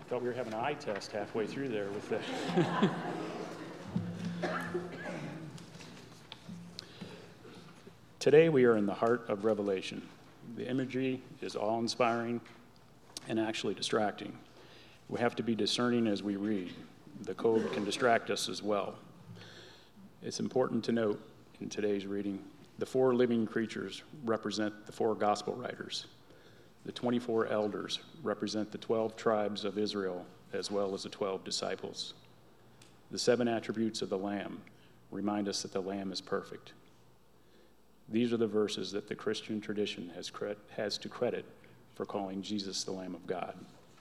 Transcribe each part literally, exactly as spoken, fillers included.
Thought we were having an eye test halfway through there with the... Today we are in the heart of Revelation. The imagery is awe-inspiring and actually distracting. We have to be discerning as we read. The code can distract us as well. It's important to note in today's reading, the four living creatures represent the four gospel writers. The twenty-four elders represent the twelve tribes of Israel, as well as the twelve disciples. The seven attributes of the Lamb remind us that the Lamb is perfect. These are the verses that the Christian tradition has, cre- has to credit for calling Jesus the Lamb of God.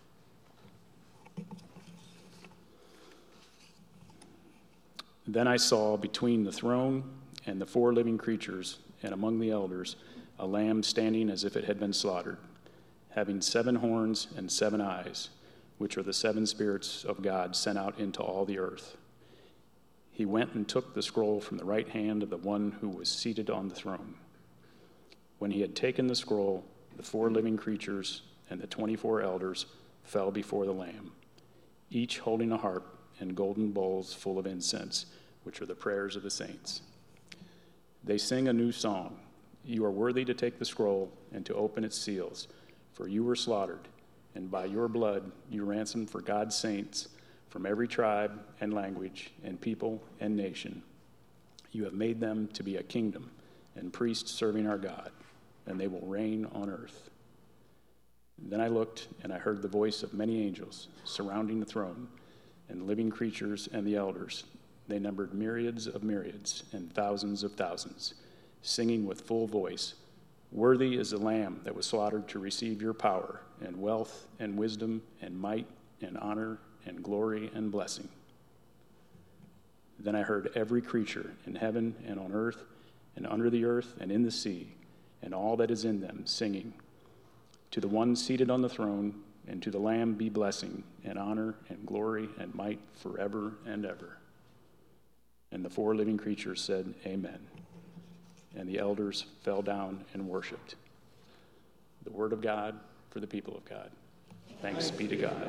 Then I saw between the throne and the four living creatures and among the elders a lamb standing as if it had been slaughtered, having seven horns and seven eyes, which are the seven spirits of God sent out into all the earth. He went and took the scroll from the right hand of the one who was seated on the throne. When he had taken the scroll, the four living creatures and the twenty-four elders fell before the Lamb, each holding a harp and golden bowls full of incense, which are the prayers of the saints. They sing a new song. You are worthy to take the scroll and to open its seals, for you were slaughtered, and by your blood you ransomed for God's saints from every tribe and language and people and nation. You have made them to be a kingdom and priests serving our God, and they will reign on earth. Then I looked, and I heard the voice of many angels surrounding the throne, and living creatures and the elders. They numbered myriads of myriads and thousands of thousands, singing with full voice, "Worthy is the Lamb that was slaughtered to receive your power and wealth and wisdom and might and honor and glory and blessing." Then I heard every creature in heaven and on earth and under the earth and in the sea and all that is in them singing, "To the one seated on the throne and to the Lamb be blessing and honor and glory and might forever and ever." And the four living creatures said, "Amen." And the elders fell down and worshiped. The word of God for the people of God. Thanks be to God.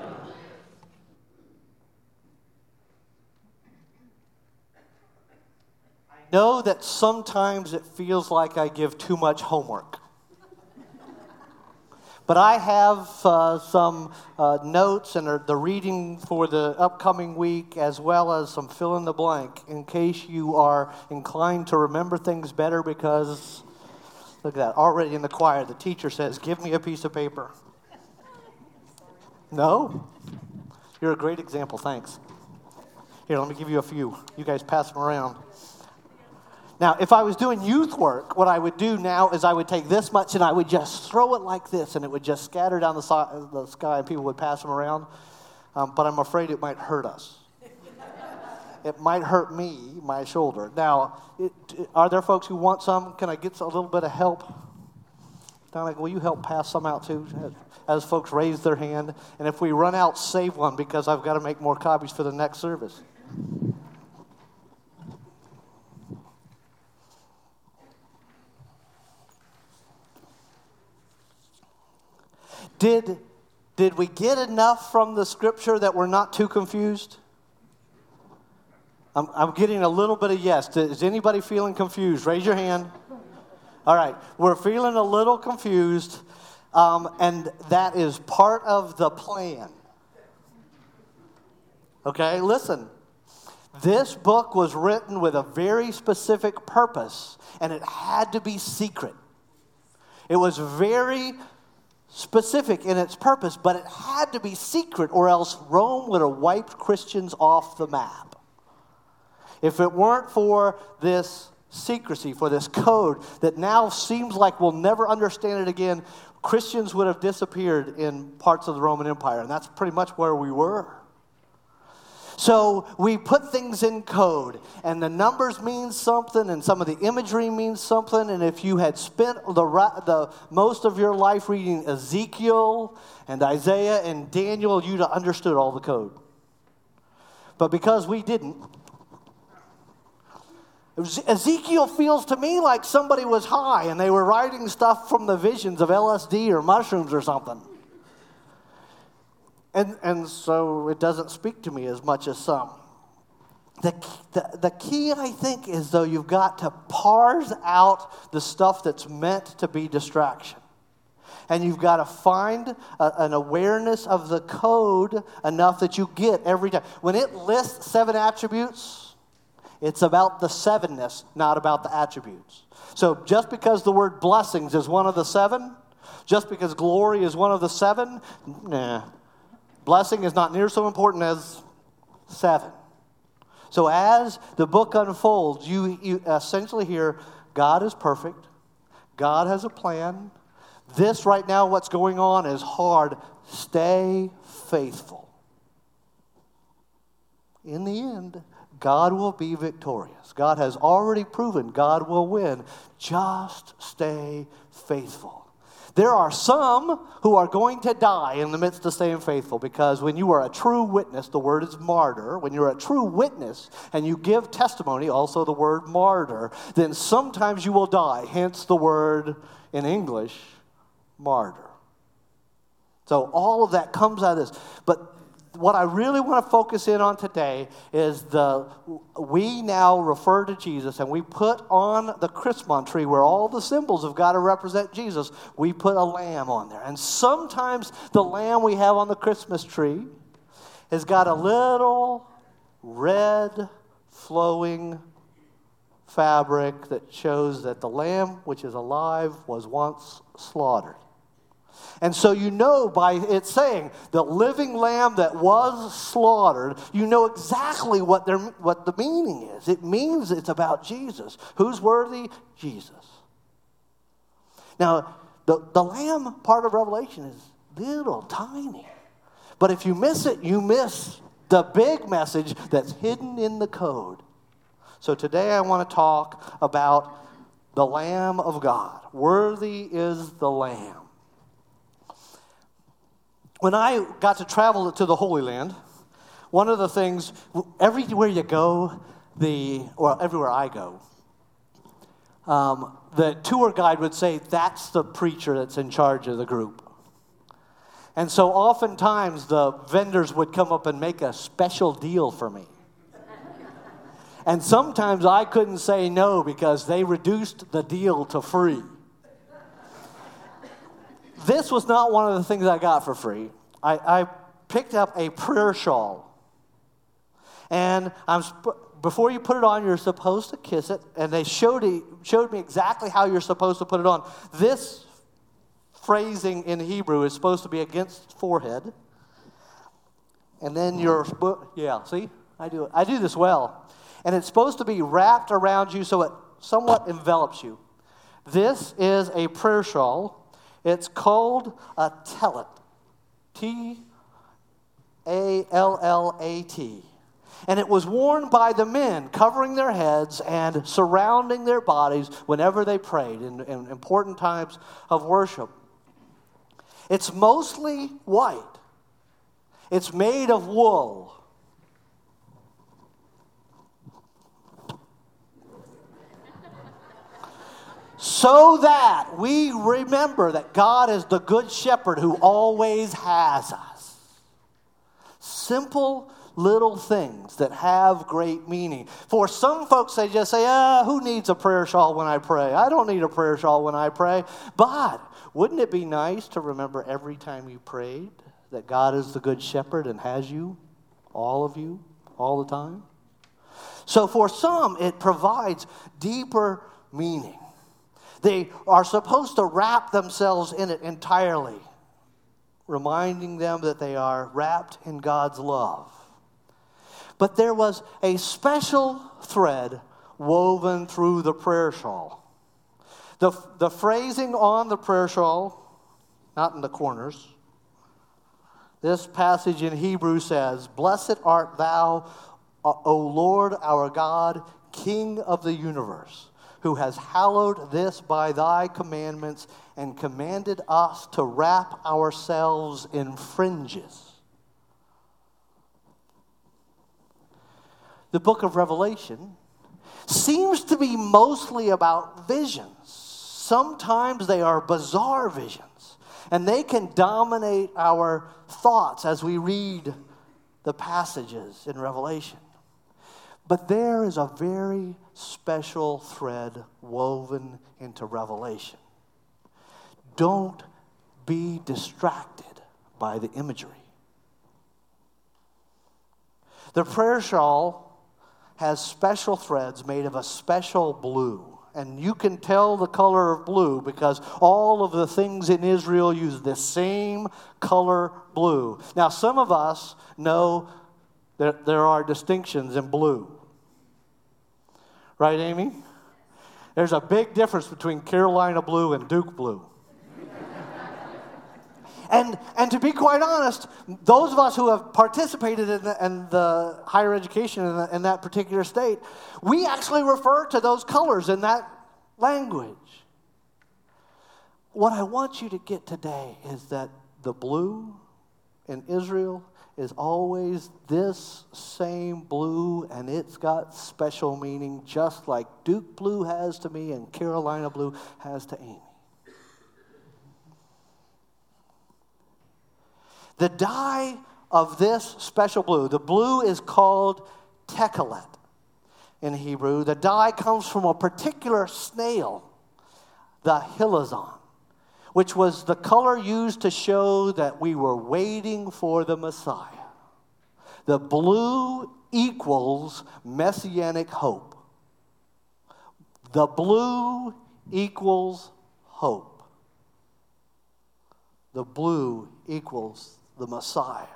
I know that sometimes it feels like I give too much homework. But I have uh, some uh, notes and the reading for the upcoming week, as well as some fill in the blank, in case you are inclined to remember things better, because, look at that, already in the choir, the teacher says, "Give me a piece of paper." No? You're a great example, thanks. Here, let me give you a few. You guys pass them around. Now, if I was doing youth work, what I would do now is I would take this much and I would just throw it like this, and it would just scatter down the, so- the sky, and people would pass them around. Um, but I'm afraid it might hurt us. It might hurt me, my shoulder. Now, it, it, are there folks who want some? Can I get a little bit of help? Donna, will you help pass some out too? As folks raise their hand. And if we run out, save one, because I've got to make more copies for the next service. Did, did we get enough from the scripture that we're not too confused? I'm, I'm getting a little bit of yes. Is anybody feeling confused? Raise your hand. All right. We're feeling a little confused, um, and that is part of the plan. Okay, listen. This book was written with a very specific purpose, and it had to be secret. It was very specific in its purpose, but it had to be secret, or else Rome would have wiped Christians off the map. If it weren't for this secrecy, for this code that now seems like we'll never understand it again, Christians would have disappeared in parts of the Roman Empire, and that's pretty much where we were. So we put things in code, and the numbers mean something, and some of the imagery means something. And if you had spent the, the most of your life reading Ezekiel and Isaiah and Daniel, you'd have understood all the code. But because we didn't, Ezekiel feels to me like somebody was high and they were writing stuff from the visions of L S D or mushrooms or something. And, and so it doesn't speak to me as much as some. The, the, the key, I think, is though you've got to parse out the stuff that's meant to be distraction. And you've got to find a, an awareness of the code enough that you get every time. When it lists seven attributes, it's about the sevenness, not about the attributes. So just because the word blessings is one of the seven, just because glory is one of the seven, nah. Blessing is not near so important as seven. So as the book unfolds, you, you essentially hear God is perfect. God has a plan. This right now, what's going on is hard. Stay faithful. In the end, God will be victorious. God has already proven God will win. Just stay faithful. There are some who are going to die in the midst of staying faithful, because when you are a true witness, the word is martyr. When you're a true witness and you give testimony, also the word martyr, then sometimes you will die, hence the word in English, martyr. So all of that comes out of this. But what I really want to focus in on today is the we now refer to Jesus, and we put on the Christmas tree where all the symbols have got to represent Jesus. We put a lamb on there. And sometimes the lamb we have on the Christmas tree has got a little red flowing fabric that shows that the lamb, which is alive, was once slaughtered. And so you know by it saying the living lamb that was slaughtered, you know exactly what their what the meaning is. It means it's about Jesus. Who's worthy? Jesus. Now, the, the lamb part of Revelation is little, tiny. But if you miss it, you miss the big message that's hidden in the code. So today I want to talk about the Lamb of God. Worthy is the Lamb. When I got to travel to the Holy Land, one of the things, everywhere you go, the or everywhere I go, um, the tour guide would say, that's the preacher that's in charge of the group. And so oftentimes the vendors would come up and make a special deal for me. And sometimes I couldn't say no because they reduced the deal to free. This was not one of the things I got for free. I, I picked up a prayer shawl. And I'm sp- before you put it on, you're supposed to kiss it. And they showed, it, showed me exactly how you're supposed to put it on. This phrasing in Hebrew is supposed to be against forehead. And then you're, sp- yeah, see? I do it. I do this well. And it's supposed to be wrapped around you so it somewhat envelops you. This is a prayer shawl. It's called a tallit, T A L L A T. And it was worn by the men, covering their heads and surrounding their bodies whenever they prayed in, in important times of worship. It's mostly white. It's made of wool. So that we remember that God is the good shepherd who always has us. Simple little things that have great meaning. For some folks, they just say, ah, who needs a prayer shawl when I pray? I don't need a prayer shawl when I pray. But wouldn't it be nice to remember every time you prayed that God is the good shepherd and has you, all of you, all the time? So for some, it provides deeper meaning. They are supposed to wrap themselves in it entirely, reminding them that they are wrapped in God's love. But there was a special thread woven through the prayer shawl. The, the phrasing on the prayer shawl, not in the corners, this passage in Hebrew says, "Blessed art thou, O Lord our God, King of the universe, who has hallowed this by thy commandments and commanded us to wrap ourselves in fringes." The book of Revelation seems to be mostly about visions. Sometimes they are bizarre visions. And they can dominate our thoughts as we read the passages in Revelation. But there is a very special thread woven into Revelation. Don't be distracted by the imagery. The prayer shawl has special threads made of a special blue. And you can tell the color of blue because all of the things in Israel use the same color blue. Now, some of us know that there are distinctions in blue. Right, Amy? There's a big difference between Carolina blue and Duke blue. And and to be quite honest, those of us who have participated in the, in the higher education in, the, in that particular state, we actually refer to those colors in that language. What I want you to get today is that the blue in Israel is always this same blue, and it's got special meaning, just like Duke blue has to me and Carolina blue has to Amy. The dye of this special blue, the blue is called techelet in Hebrew. The dye comes from a particular snail, the hilazon, which was the color used to show that we were waiting for the Messiah. The blue equals messianic hope. The blue equals hope. The blue equals the Messiah.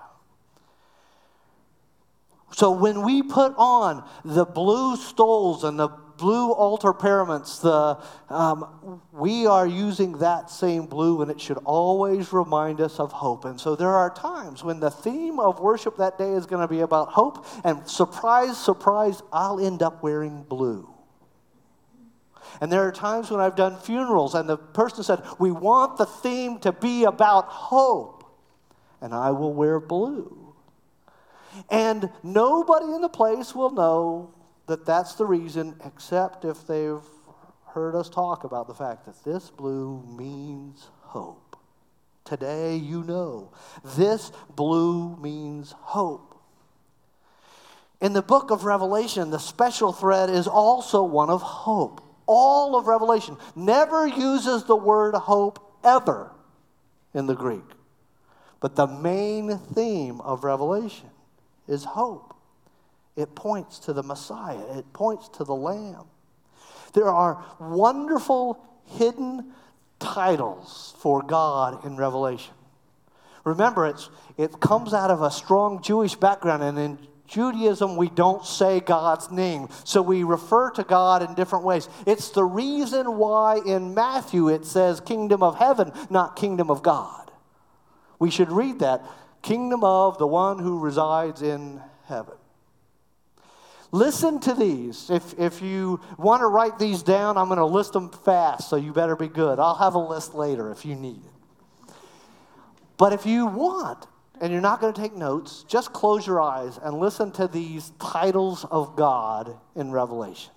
So when we put on the blue stoles and the blue altar paraments, the um, we are using that same blue, and it should always remind us of hope. And so there are times when the theme of worship that day is going to be about hope, and surprise, surprise, I'll end up wearing blue. And there are times when I've done funerals, and the person said, we want the theme to be about hope. And I will wear blue. And nobody in the place will know that that's the reason, except if they've heard us talk about the fact that this blue means hope. Today, you know, this blue means hope. In the book of Revelation, the special thread is also one of hope. All of Revelation never uses the word hope ever in the Greek. But the main theme of Revelation is hope. It points to the Messiah. It points to the Lamb. There are wonderful hidden titles for God in Revelation. Remember, it's, it comes out of a strong Jewish background, and in Judaism, we don't say God's name, so we refer to God in different ways. It's the reason why in Matthew it says kingdom of heaven, not kingdom of God. We should read that, kingdom of the one who resides in heaven. Listen to these. If, if you want to write these down, I'm going to list them fast, so you better be good. I'll have a list later if you need it. But if you want, and you're not going to take notes, just close your eyes and listen to these titles of God in Revelation.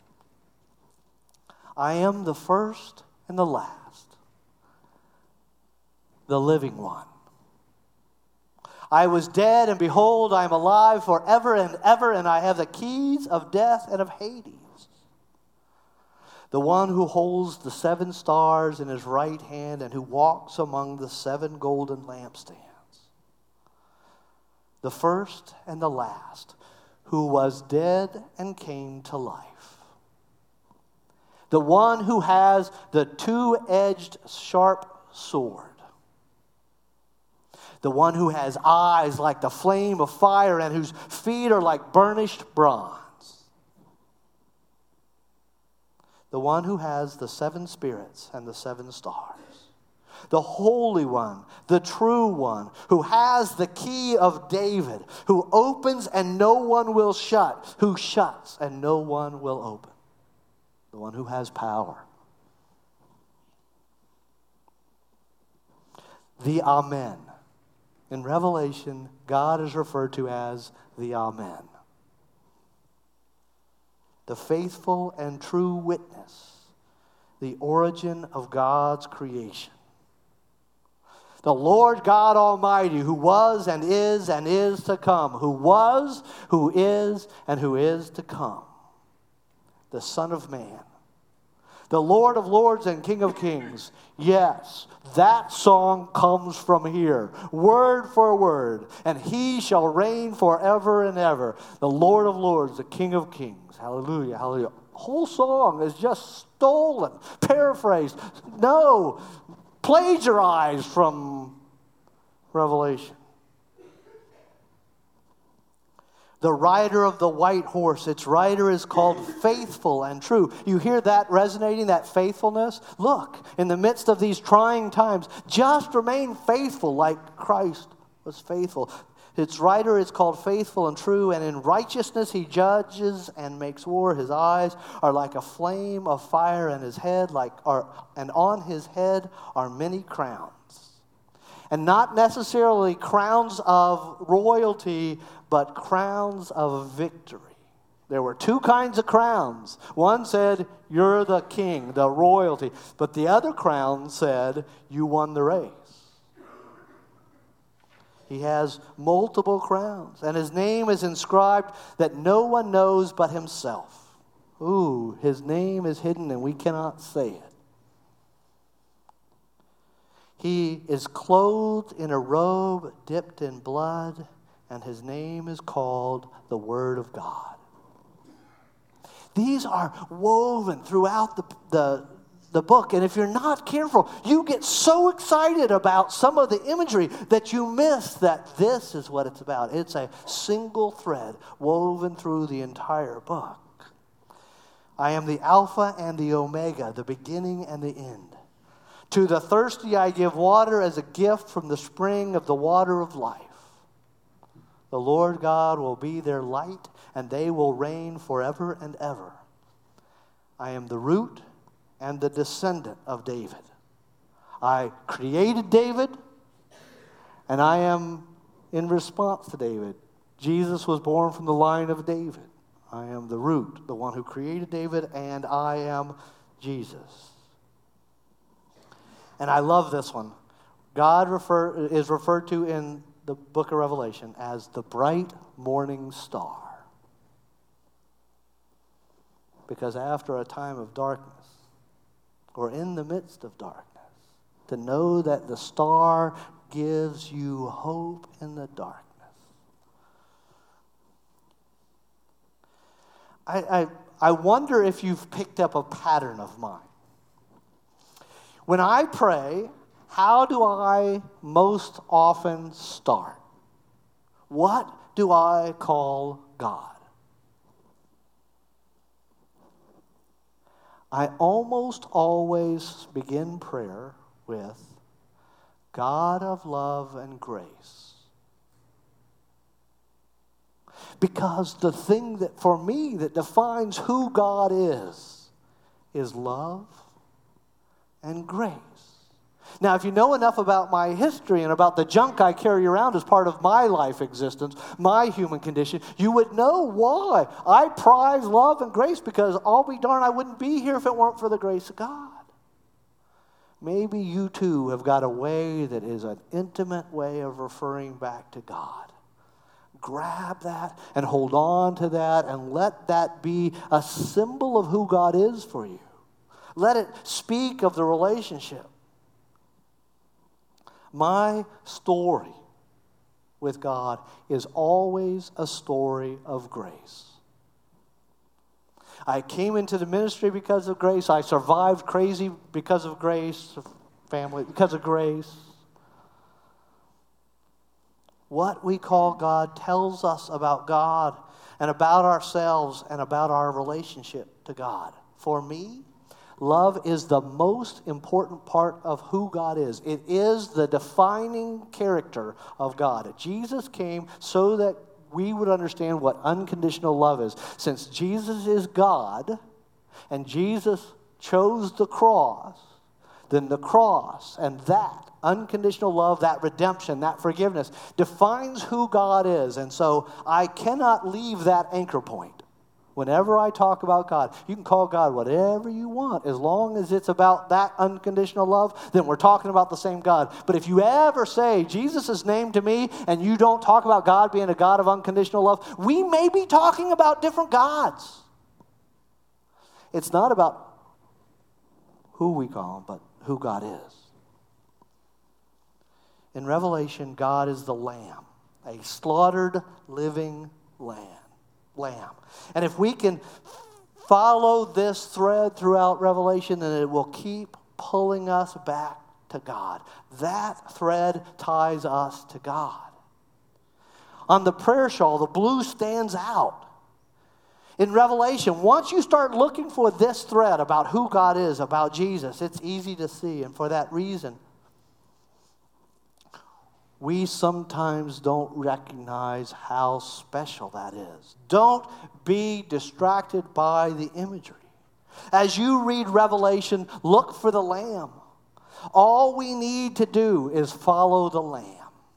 I am the first and the last, the living one. I was dead, and behold, I am alive forever and ever, and I have the keys of death and of Hades. The one who holds the seven stars in his right hand and who walks among the seven golden lampstands. The first and the last, who was dead and came to life. The one who has the two-edged sharp sword. The one who has eyes like the flame of fire and whose feet are like burnished bronze. The one who has the seven spirits and the seven stars. The Holy One, the True One, who has the key of David, who opens and no one will shut, who shuts and no one will open. The one who has power. The Amen. In Revelation, God is referred to as the Amen. The faithful and true witness, the origin of God's creation. The Lord God Almighty, who was and is and is to come, who was, who is, and who is to come. The Son of Man, the Lord of Lords and King of Kings. Yes, that song comes from here, word for word. And he shall reign forever and ever. The Lord of Lords, the King of Kings. Hallelujah, hallelujah. Whole song is just stolen, paraphrased. No, plagiarized from Revelation. The rider of the white horse, its rider is called Faithful and True. You hear that resonating, that faithfulness? Look, in the midst of these trying times, just remain faithful like Christ was faithful. Its rider is called Faithful and True, and in righteousness he judges and makes war. His eyes are like a flame of fire, and his head like are, and on his head are many crowns. And not necessarily crowns of royalty, but crowns of victory. There were two kinds of crowns. One said, you're the king, the royalty. But the other crown said, you won the race. He has multiple crowns, and his name is inscribed that no one knows but himself. Ooh, his name is hidden and we cannot say it. He is clothed in a robe dipped in blood, and his name is called the Word of God. These are woven throughout the, the, the book, and if you're not careful, you get so excited about some of the imagery that you miss that this is what it's about. It's a single thread woven through the entire book. I am the Alpha and the Omega, the beginning and the end. To the thirsty I give water as a gift from the spring of the water of life. The Lord God will be their light, and they will reign forever and ever. I am the root and the descendant of David. I created David, and I am in response to David. Jesus was born from the line of David. I am the root, the one who created David, and I am Jesus. And I love this one. God refer, is referred to in the book of Revelation as the bright morning star. Because after a time of darkness, or in the midst of darkness, to know that the star gives you hope in the darkness. I, I, I wonder if you've picked up a pattern of mine. When I pray, how do I most often start? What do I call God? I almost always begin prayer with God of love and grace. Because the thing that, for me, that defines who God is, is love and grace. Now, if you know enough about my history and about the junk I carry around as part of my life existence, my human condition, you would know why I prize love and grace, because I'll be darned, I wouldn't be here if it weren't for the grace of God. Maybe you too have got a way that is an intimate way of referring back to God. Grab that and hold on to that and let that be a symbol of who God is for you. Let it speak of the relationship. My story with God is always a story of grace. I came into the ministry because of grace. I survived crazy because of grace, family, because of grace. What we call God tells us about God and about ourselves and about our relationship to God. For me, love is the most important part of who God is. It is the defining character of God. Jesus came so that we would understand what unconditional love is. Since Jesus is God and Jesus chose the cross, then the cross and that unconditional love, that redemption, that forgiveness defines who God is. And so I cannot leave that anchor point. Whenever I talk about God, you can call God whatever you want. As long as it's about that unconditional love, then we're talking about the same God. But if you ever say Jesus' name to me and you don't talk about God being a God of unconditional love, we may be talking about different gods. It's not about who we call him, but who God is. In Revelation, God is the Lamb, a slaughtered living lamb. lamb. And if we can follow this thread throughout Revelation, then it will keep pulling us back to God. That thread ties us to God. On the prayer shawl, the blue stands out. In Revelation, once you start looking for this thread about who God is, about Jesus, it's easy to see. And for that reason, we sometimes don't recognize how special that is. Don't be distracted by the imagery. As you read Revelation, look for the Lamb. All we need to do is follow the Lamb.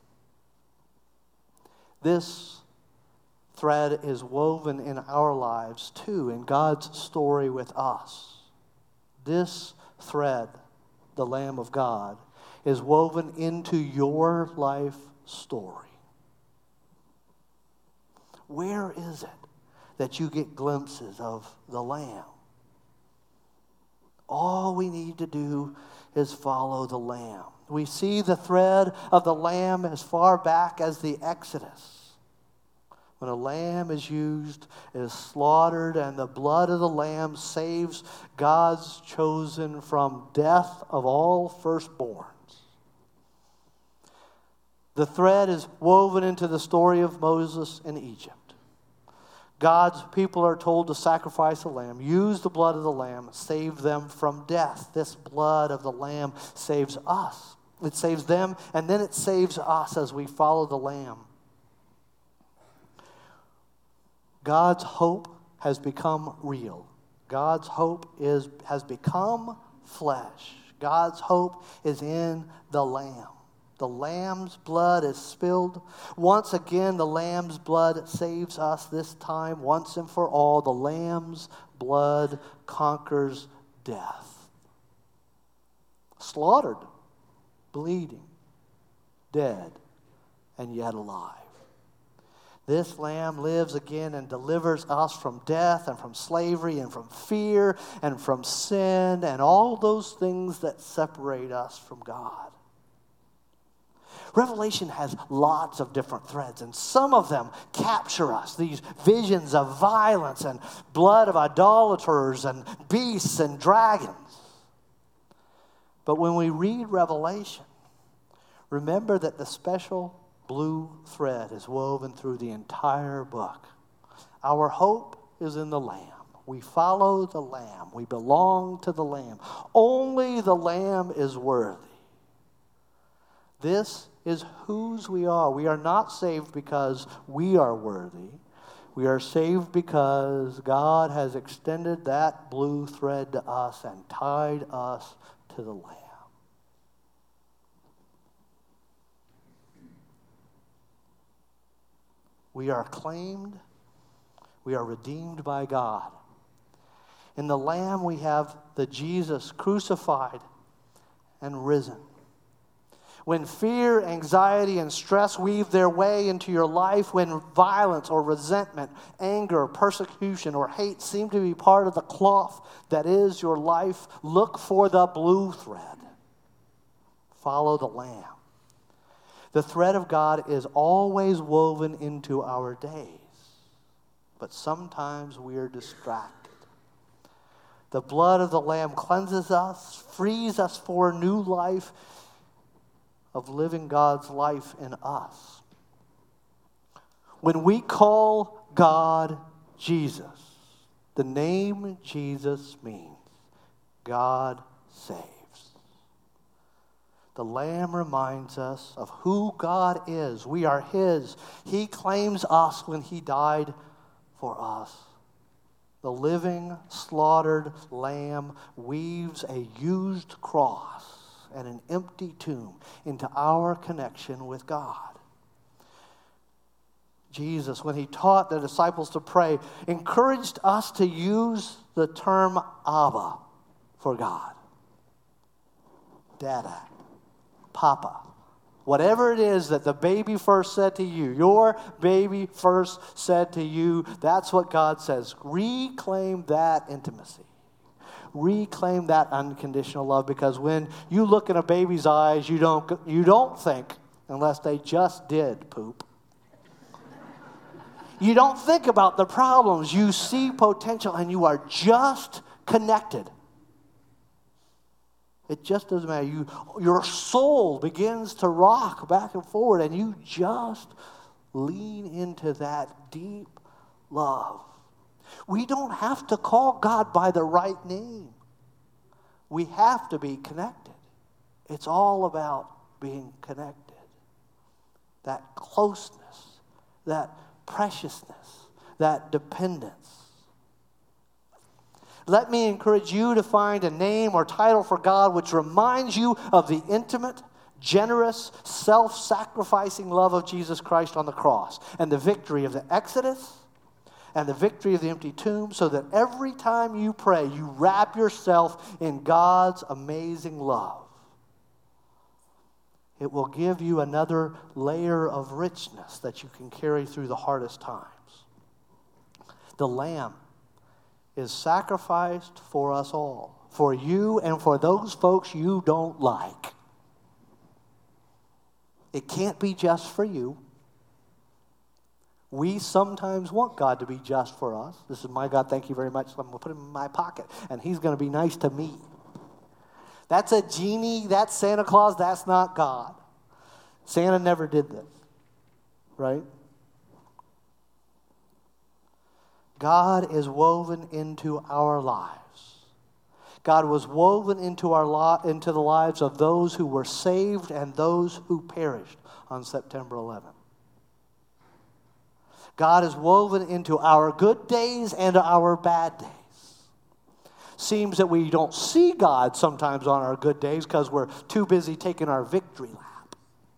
This thread is woven in our lives too, in God's story with us. This thread, the Lamb of God, is woven into your life story. Where is it that you get glimpses of the Lamb? All we need to do is follow the Lamb. We see the thread of the Lamb as far back as the Exodus. When a lamb is used, it is slaughtered, and the blood of the lamb saves God's chosen from death of all firstborns. The thread is woven into the story of Moses in Egypt. God's people are told to sacrifice a lamb, use the blood of the lamb, save them from death. This blood of the lamb saves us. It saves them, and then it saves us as we follow the lamb. God's hope has become real. God's hope is has become flesh. God's hope is in the Lamb. The Lamb's blood is spilled. Once again, the Lamb's blood saves us this time, once and for all. The Lamb's blood conquers death. Slaughtered, bleeding, dead, and yet alive. This Lamb lives again and delivers us from death and from slavery and from fear and from sin and all those things that separate us from God. Revelation has lots of different threads, and some of them capture us. These visions of violence and blood of idolaters and beasts and dragons. But when we read Revelation, remember that the special blue thread is woven through the entire book. Our hope is in the Lamb. We follow the Lamb. We belong to the Lamb. Only the Lamb is worthy. This is whose we are. We are not saved because we are worthy. We are saved because God has extended that blue thread to us and tied us to the Lamb. We are claimed, we are redeemed by God. In the Lamb we have the Jesus crucified and risen. When fear, anxiety, and stress weave their way into your life, when violence or resentment, anger, persecution, or hate seem to be part of the cloth that is your life, look for the blue thread. Follow the Lamb. The thread of God is always woven into our days, but sometimes we are distracted. The blood of the Lamb cleanses us, frees us for a new life of living God's life in us. When we call God Jesus, the name Jesus means God saves. The Lamb reminds us of who God is. We are His. He claims us when He died for us. The living, slaughtered Lamb weaves a used cross and an empty tomb into our connection with God. Jesus, when he taught the disciples to pray, encouraged us to use the term Abba for God. Dada, Papa. Whatever it is that the baby first said to you, your baby first said to you, that's what God says. Reclaim that intimacy. Reclaim that unconditional love, because when you look in a baby's eyes, you don't, you don't think, unless they just did poop, you don't think about the problems. You see potential and you are just connected. It just doesn't matter. You, your soul begins to rock back and forward, and you just lean into that deep love. We don't have to call God by the right name. We have to be connected. It's all about being connected. That closeness, that preciousness, that dependence. Let me encourage you to find a name or title for God which reminds you of the intimate, generous, self-sacrificing love of Jesus Christ on the cross and the victory of the Exodus and the victory of the empty tomb, so that every time you pray, you wrap yourself in God's amazing love. It will give you another layer of richness that you can carry through the hardest times. The Lamb is sacrificed for us all, for you and for those folks you don't like. It can't be just for you. We sometimes want God to be just for us. This is my God, thank you very much. I'm going to put him in my pocket, and he's going to be nice to me. That's a genie, that's Santa Claus, that's not God. Santa never did this, right? God is woven into our lives. God was woven into our li- into the lives of those who were saved and those who perished on September eleventh. God is woven into our good days and our bad days. Seems that we don't see God sometimes on our good days because we're too busy taking our victory lap.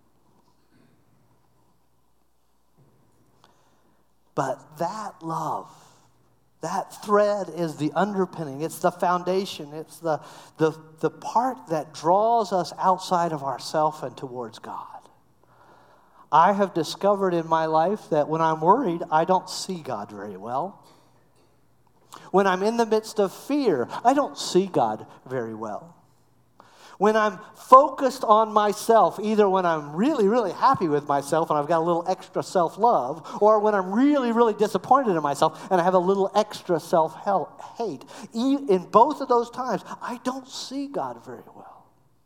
But that love, that thread is the underpinning. It's the foundation. It's the, the, the part that draws us outside of ourselves and towards God. I have discovered in my life that when I'm worried, I don't see God very well. When I'm in the midst of fear, I don't see God very well. When I'm focused on myself, either when I'm really, really happy with myself and I've got a little extra self-love, or when I'm really, really disappointed in myself and I have a little extra self-hate, in both of those times, I don't see God very well.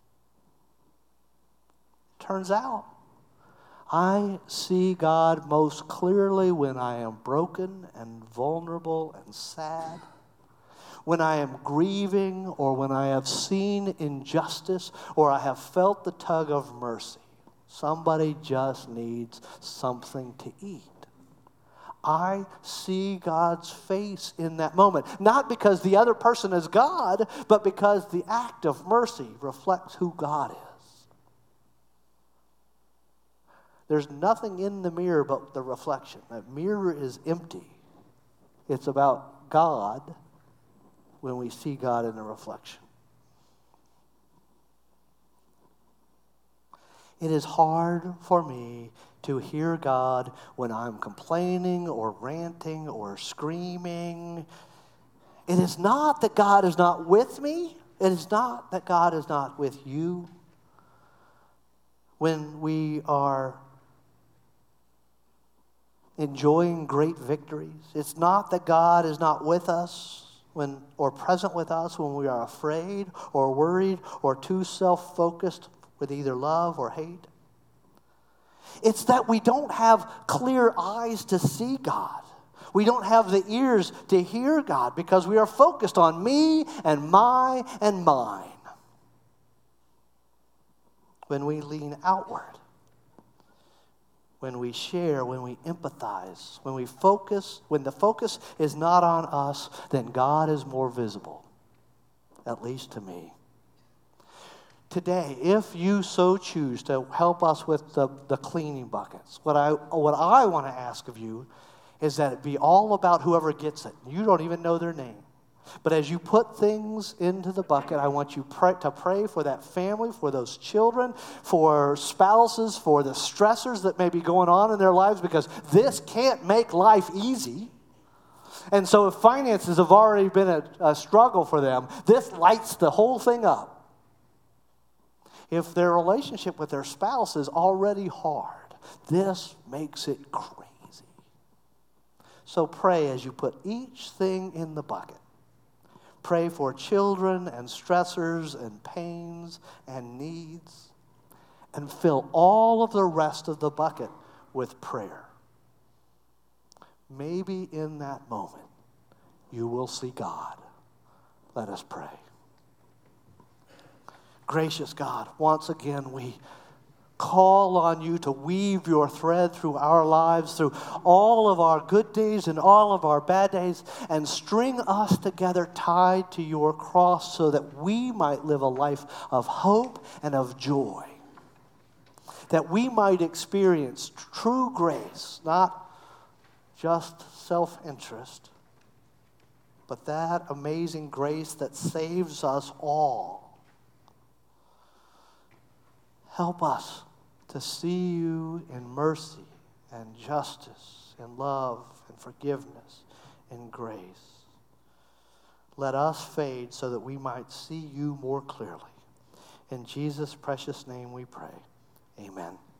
Turns out, I see God most clearly when I am broken and vulnerable and sad, when I am grieving, or when I have seen injustice, or I have felt the tug of mercy. Somebody just needs something to eat. I see God's face in that moment, not because the other person is God, but because the act of mercy reflects who God is. There's nothing in the mirror but the reflection. That mirror is empty. It's about God when we see God in the reflection. It is hard for me to hear God when I'm complaining or ranting or screaming. It is not that God is not with me. It is not that God is not with you. When we are enjoying great victories, it's not that God is not with us when or present with us when we are afraid or worried or too self-focused with either love or hate. It's that we don't have clear eyes to see God. We don't have the ears to hear God because we are focused on me and my and mine. When we lean outward, when we share, when we empathize, when we focus, when the focus is not on us, then God is more visible, at least to me. today, if you so choose to help us with the, the cleaning buckets, what I, what I want to ask of you is that it be all about whoever gets it. You don't even know their name. But as you put things into the bucket, I want you pray, to pray for that family, for those children, for spouses, for the stressors that may be going on in their lives, because this can't make life easy. And so if finances have already been a, a struggle for them, this lights the whole thing up. If their relationship with their spouse is already hard, this makes it crazy. So pray as you put each thing in the bucket. Pray for children and stressors and pains and needs. And fill all of the rest of the bucket with prayer. Maybe in that moment, you will see God. Let us pray. Gracious God, once again we call on you to weave your thread through our lives, through all of our good days and all of our bad days, and string us together tied to your cross so that we might live a life of hope and of joy. That we might experience true grace, not just self-interest, but that amazing grace that saves us all. Help us to see you in mercy and justice and love and forgiveness and grace. Let us fade so that we might see you more clearly. In Jesus' precious name we pray. Amen.